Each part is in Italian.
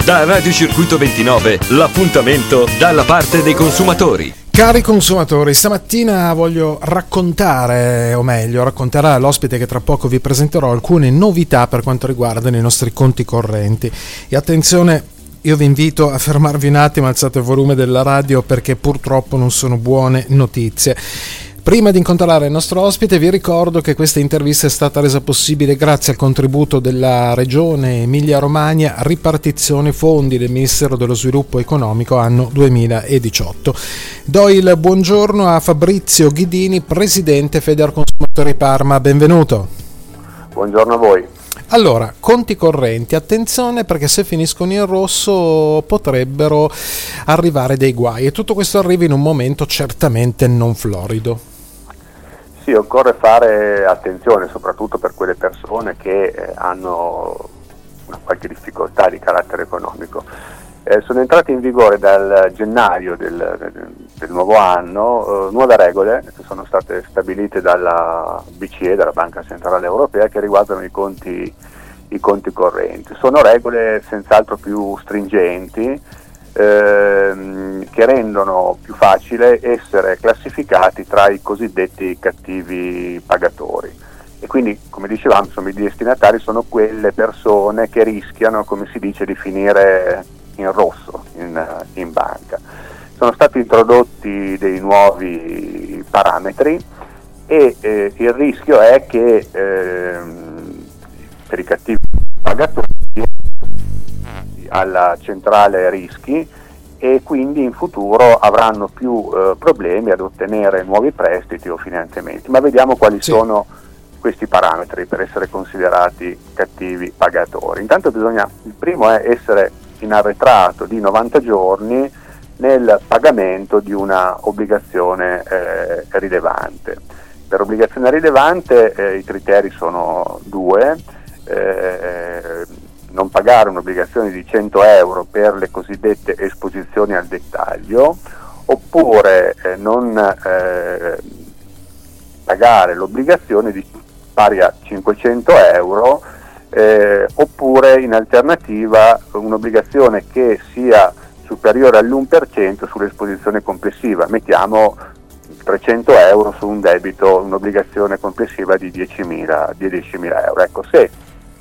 Da Radio Circuito 29, l'appuntamento dalla parte dei consumatori. Cari consumatori, stamattina voglio raccontare, o meglio, racconterà l'ospite che tra poco vi presenterò alcune novità per quanto riguardano i nostri conti correnti. E attenzione, io vi invito a fermarvi un attimo, alzate il volume della radio perché purtroppo non sono buone notizie. Prima di incontrare il nostro ospite vi ricordo che questa intervista è stata resa possibile grazie al contributo della Regione Emilia-Romagna, ripartizione fondi del Ministero dello Sviluppo Economico anno 2018. Do il buongiorno a Fabrizio Ghidini, Presidente Federconsumatori Parma, benvenuto. Buongiorno a voi. Allora, conti correnti, attenzione perché se finiscono in rosso potrebbero arrivare dei guai e tutto questo arriva in un momento certamente non florido. Sì, occorre fare attenzione soprattutto per quelle persone che hanno una qualche difficoltà di carattere economico. Sono entrate in vigore dal gennaio del nuovo anno nuove regole che sono state stabilite dalla BCE, dalla Banca Centrale Europea, che riguardano i conti correnti. Sono regole senz'altro più stringenti, che rendono più facile essere classificati tra i cosiddetti cattivi pagatori. E quindi, come dicevamo, insomma, i destinatari sono quelle persone che rischiano, come si dice, di finire in rosso in banca. Sono stati introdotti dei nuovi parametri e il rischio è che per i cattivi pagatori alla centrale rischi e quindi in futuro avranno più problemi ad ottenere nuovi prestiti o finanziamenti. Ma vediamo quali sono questi parametri per essere considerati cattivi pagatori. Intanto il primo è essere in arretrato di 90 giorni nel pagamento di una obbligazione rilevante. Per obbligazione rilevante i criteri sono due: non pagare un'obbligazione di 100 euro per le cosiddette esposizioni al dettaglio, oppure non pagare l'obbligazione pari a 500 euro, oppure in alternativa un'obbligazione che sia superiore all'1% sull'esposizione complessiva. Mettiamo 300 euro su un debito, un'obbligazione complessiva di 10.000 euro. Ecco, se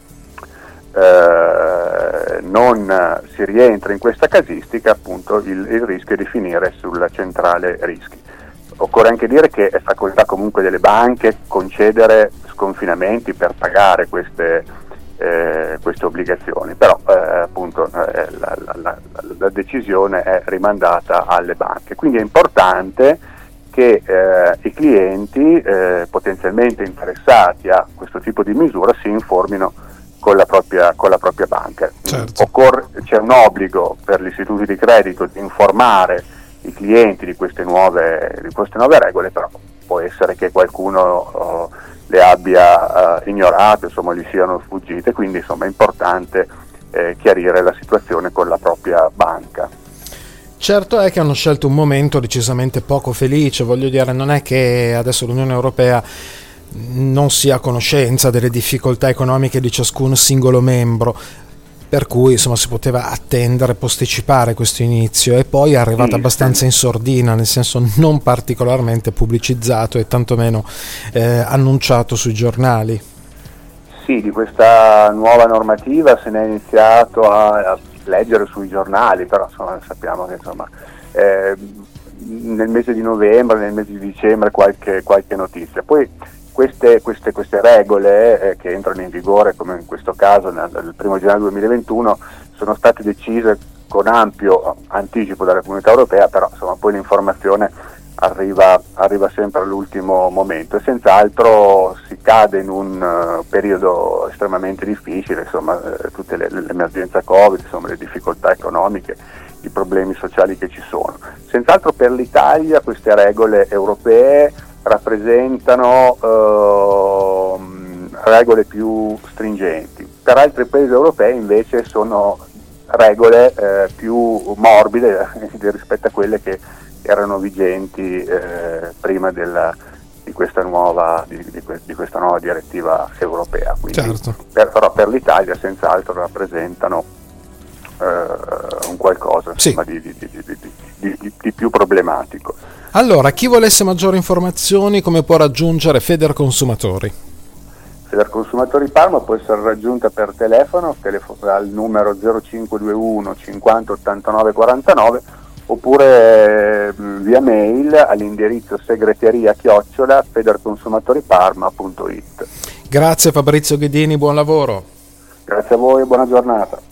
non si rientra in questa casistica, appunto il rischio è di finire sulla centrale rischi. Occorre anche dire che è facoltà comunque delle banche concedere sconfinamenti per pagare queste obbligazioni, però appunto la decisione è rimandata alle banche. Quindi è importante che i clienti potenzialmente interessati a questo tipo di misura si informino con la propria banca. Certo. C'è un obbligo per gli istituti di credito di informare i clienti di queste nuove regole, però può essere che qualcuno le abbia ignorate, insomma gli siano sfuggite, quindi insomma è importante chiarire la situazione con la propria banca. Certo è che hanno scelto un momento decisamente poco felice, voglio dire, non è che adesso l'Unione Europea non sia a conoscenza delle difficoltà economiche di ciascun singolo membro, per cui insomma si poteva attendere, posticipare questo inizio, e poi è arrivato abbastanza in sordina, nel senso non particolarmente pubblicizzato e tantomeno annunciato sui giornali. Sì, di questa nuova normativa se ne è iniziato a leggere sui giornali, però insomma, sappiamo che insomma nel mese di novembre, nel mese di dicembre qualche notizia. Poi queste regole che entrano in vigore, come in questo caso nel 1 gennaio 2021, sono state decise con ampio anticipo dalla Comunità Europea, però insomma poi l'informazione arriva sempre all'ultimo momento e senz'altro si cade in un periodo estremamente difficile, insomma tutte l'emergenza Covid, insomma le difficoltà economiche, i problemi sociali che ci sono. Senz'altro per l'Italia queste regole europee rappresentano regole più stringenti. Per altri paesi europei invece sono regole più morbide rispetto a quelle che erano vigenti prima di questa nuova direttiva europea. Quindi, certo. Però per l'Italia senz'altro rappresentano un qualcosa insomma, di più problematico. Allora, chi volesse maggiori informazioni, come può raggiungere Federconsumatori? Federconsumatori Parma può essere raggiunta per telefono al numero 0521 50 89 49 oppure via mail all'indirizzo segreteria@federconsumatoriparma.it. Grazie Fabrizio Ghedini, buon lavoro. Grazie a voi e buona giornata.